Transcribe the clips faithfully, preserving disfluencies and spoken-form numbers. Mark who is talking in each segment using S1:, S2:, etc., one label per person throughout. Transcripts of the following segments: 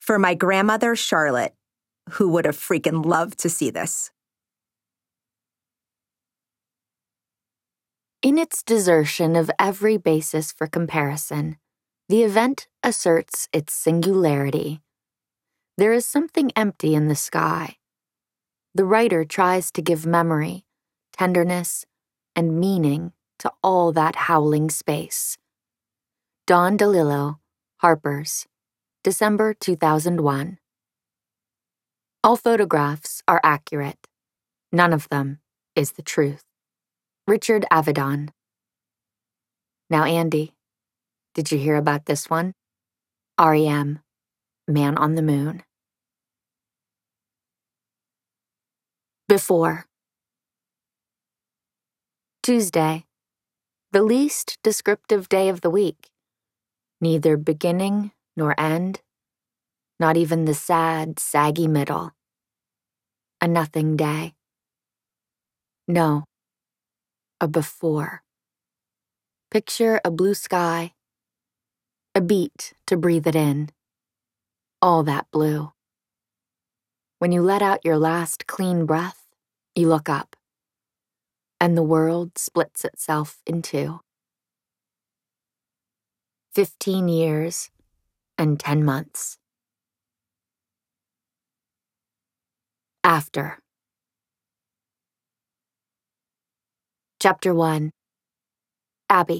S1: For my grandmother, Charlotte, who would have freaking loved to see this.
S2: In its desertion of every basis for comparison, the event asserts its singularity. There is something empty in the sky. The writer tries to give memory, tenderness, and meaning to all that howling space. Dawn DeLillo, Harper's, December two thousand one. All photographs are accurate. None of them is the truth. Richard Avedon. Now, Andy, did you hear about this one? R E M, Man on the Moon. Before. Tuesday, the least descriptive day of the week. Neither beginning nor end, not even the sad, saggy middle. A nothing day. No, a before. Picture a blue sky, a beat to breathe it in. All that blue. When you let out your last clean breath, you look up, and the world splits itself in two. Fifteen years and ten months. After. Chapter one. Abby.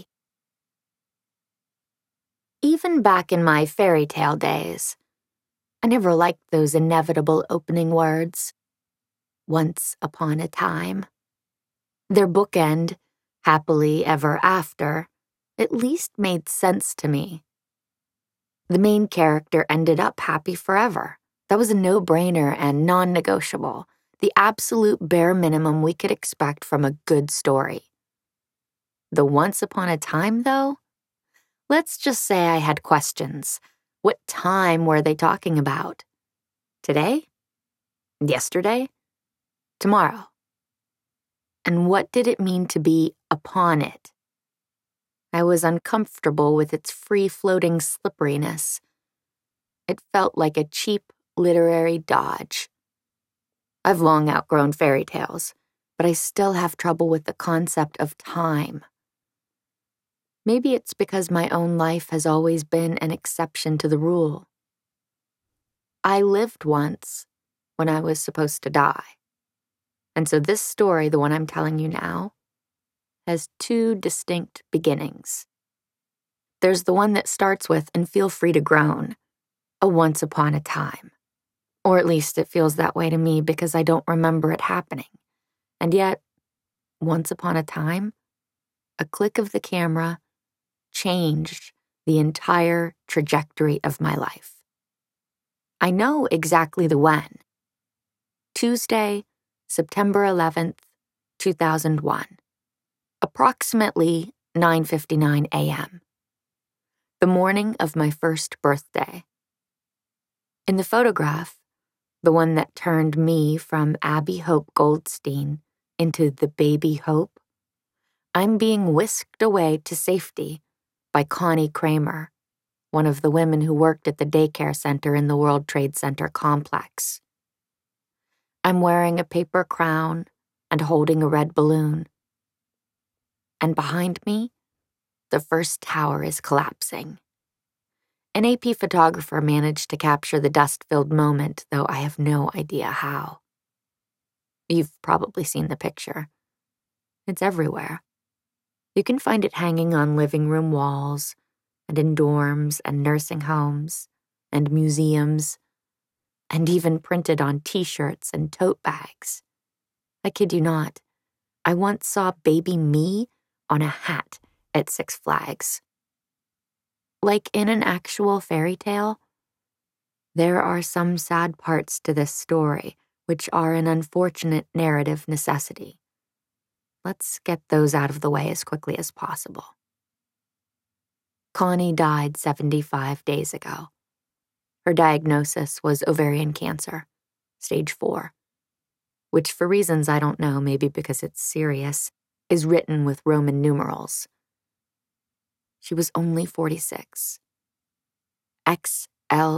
S2: Even back in my fairy tale days, I never liked those inevitable opening words. Once upon a time. Their bookend, happily ever after, at least made sense to me. The main character ended up happy forever. That was a no-brainer and non-negotiable, the absolute bare minimum we could expect from a good story. The once upon a time, though? Let's just say I had questions. What time were they talking about? Today? Yesterday? Tomorrow? And what did it mean to be upon it? I was uncomfortable with its free-floating slipperiness. It felt like a cheap literary dodge. I've long outgrown fairy tales, but I still have trouble with the concept of time. Maybe it's because my own life has always been an exception to the rule. I lived once when I was supposed to die. And so this story, the one I'm telling you now, has two distinct beginnings. There's the one that starts with, and feel free to groan, a once upon a time. Or at least it feels that way to me because I don't remember it happening. And yet, once upon a time, a click of the camera changed the entire trajectory of my life. I know exactly the when. Tuesday, September eleventh, two thousand one. Approximately nine fifty-nine a.m. The morning of my first birthday. In the photograph, the one that turned me from Abby Hope Goldstein into the baby Hope, I'm being whisked away to safety by Connie Kramer, one of the women who worked at the daycare center in the World Trade Center complex. I'm wearing a paper crown and holding a red balloon. And behind me, the first tower is collapsing. An A P photographer managed to capture the dust-filled moment, though I have no idea how. You've probably seen the picture. It's everywhere. You can find it hanging on living room walls, and in dorms and nursing homes, and museums, and even printed on t-shirts and tote bags. I kid you not. I once saw baby me on a hat at Six Flags. Like in an actual fairy tale, there are some sad parts to this story which are an unfortunate narrative necessity. Let's get those out of the way as quickly as possible. Connie died seventy-five days ago. Her diagnosis was ovarian cancer, stage four, which for reasons I don't know, maybe because it's serious, is written with Roman numerals. She was only forty-six. X L